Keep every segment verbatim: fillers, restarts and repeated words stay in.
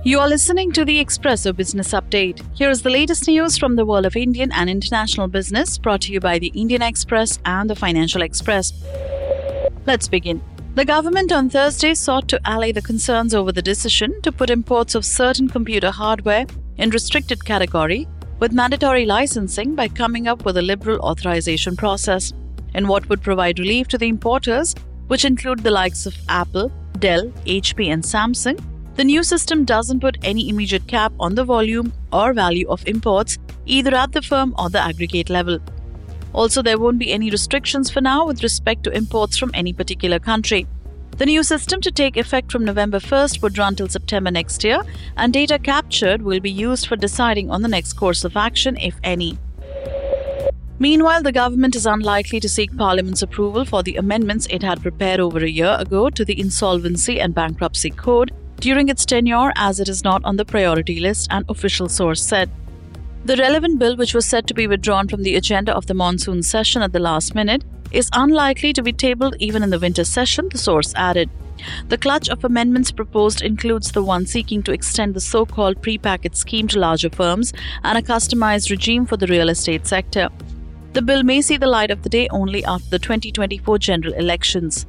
You are listening to the Expresso Business Update. Here is the latest news from the world of Indian and international business, brought to you by the Indian Express and the Financial Express. Let's begin. The government on Thursday sought to allay the concerns over the decision to put imports of certain computer hardware in restricted category with mandatory licensing by coming up with a liberal authorization process, in what would provide relief to the importers, which include the likes of Apple, Dell, H P and Samsung. The new system doesn't put any immediate cap on the volume or value of imports, either at the firm or the aggregate level. Also, there won't be any restrictions for now with respect to imports from any particular country. The new system, to take effect from November first, would run till September next year, and data captured will be used for deciding on the next course of action, if any. Meanwhile, the government is unlikely to seek Parliament's approval for the amendments it had prepared over a year ago to the Insolvency and Bankruptcy Code during its tenure, as it is not on the priority list, an official source said. The relevant bill, which was said to be withdrawn from the agenda of the monsoon session at the last minute, is unlikely to be tabled even in the winter session, the source added. The clutch of amendments proposed includes the one seeking to extend the so-called pre-packet scheme to larger firms and a customized regime for the real estate sector. The bill may see the light of the day only after the twenty twenty-four general elections.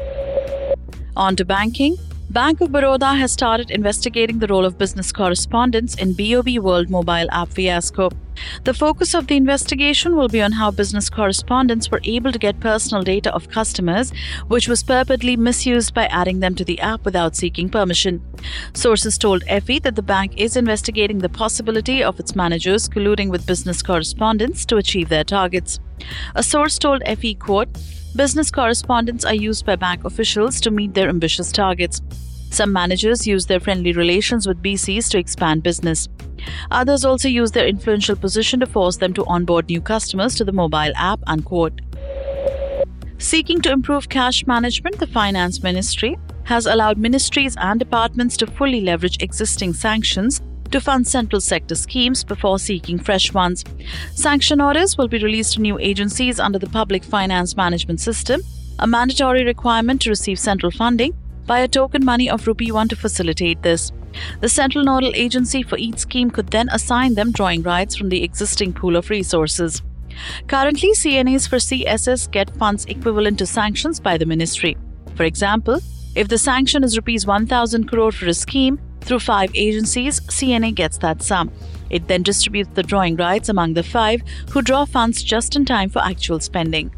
On to banking. Bank of Baroda has started investigating the role of business correspondents in B O B World mobile app fiasco. The focus of the investigation will be on how business correspondents were able to get personal data of customers, which was purportedly misused by adding them to the app without seeking permission. Sources told F E that the bank is investigating the possibility of its managers colluding with business correspondents to achieve their targets. A source told F E, quote, "Business correspondents are used by bank officials to meet their ambitious targets. Some managers use their friendly relations with B Cs to expand business. Others also use their influential position to force them to onboard new customers to the mobile app," unquote. Seeking to improve cash management, the Finance Ministry has allowed ministries and departments to fully leverage existing sanctions to fund central sector schemes before seeking fresh ones. Sanction orders will be released to new agencies under the Public Finance Management System, a mandatory requirement to receive central funding by a token money of rupee one to facilitate this. The central nodal agency for each scheme could then assign them drawing rights from the existing pool of resources. Currently, C N As for C S S get funds equivalent to sanctions by the ministry. For example, if the sanction is rupees one thousand crore for a scheme, through five agencies, C N A gets that sum. It then distributes the drawing rights among the five, who draw funds just in time for actual spending.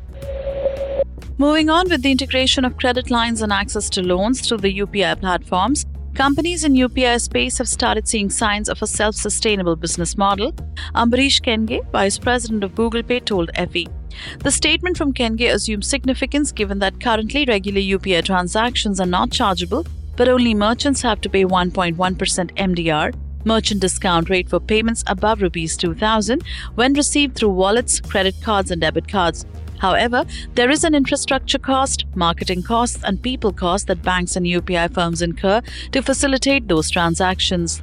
Moving on, with the integration of credit lines and access to loans through the U P I platforms, companies in U P I space have started seeing signs of a self-sustainable business model, Ambarish Kenge, Vice President of Google Pay, told F E. The statement from Kenge assumes significance given that currently regular U P I transactions are not chargeable, but only merchants have to pay one point one percent M D R, merchant discount rate for payments above rupees two thousand, when received through wallets, credit cards and debit cards. However, there is an infrastructure cost, marketing costs and people costs that banks and U P I firms incur to facilitate those transactions.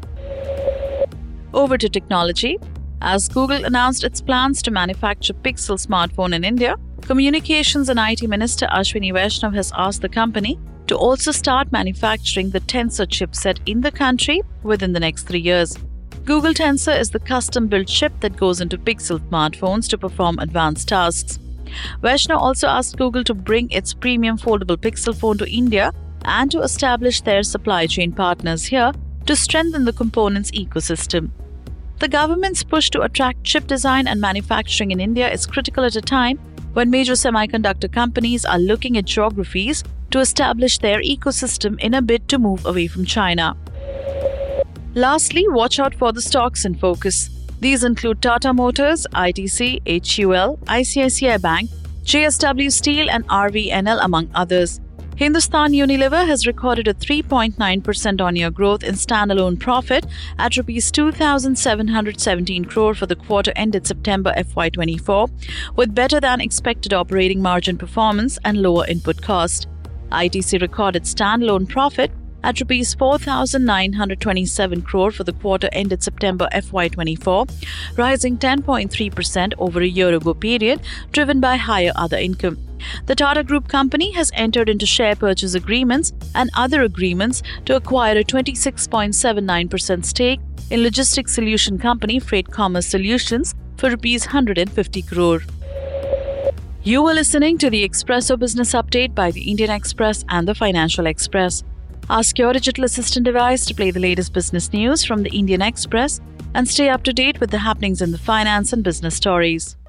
Over to technology. As Google announced its plans to manufacture Pixel smartphone in India, Communications and I T Minister Ashwini Vaishnaw has asked the company to also start manufacturing the Tensor chipset in the country within the next three years. Google Tensor is the custom-built chip that goes into Pixel smartphones to perform advanced tasks. Vaishnaw also asked Google to bring its premium foldable Pixel phone to India and to establish their supply chain partners here to strengthen the components ecosystem. The government's push to attract chip design and manufacturing in India is critical at a time when major semiconductor companies are looking at geographies to establish their ecosystem in a bid to move away from China. Lastly, watch out for the stocks in focus. These include Tata Motors, I T C, H U L, I C I C I Bank, J S W Steel and R V N L, among others. Hindustan Unilever has recorded a three point nine percent on-year growth in standalone profit at rupees two thousand seven hundred seventeen crore for the quarter ended September F Y twenty-four, with better than expected operating margin performance and lower input cost. I T C recorded standalone profit at rupees four thousand nine hundred twenty-seven crore for the quarter ended September F Y twenty-four, rising ten point three percent over a year ago period, driven by higher other income. The Tata Group company has entered into share purchase agreements and other agreements to acquire a twenty-six point seven nine percent stake in logistics solution company Freight Commerce Solutions for rupees one hundred fifty crore. You were listening to the Expresso Business Update by the Indian Express and the Financial Express. Ask your digital assistant device to play the latest business news from the Indian Express and stay up to date with the happenings in the finance and business stories.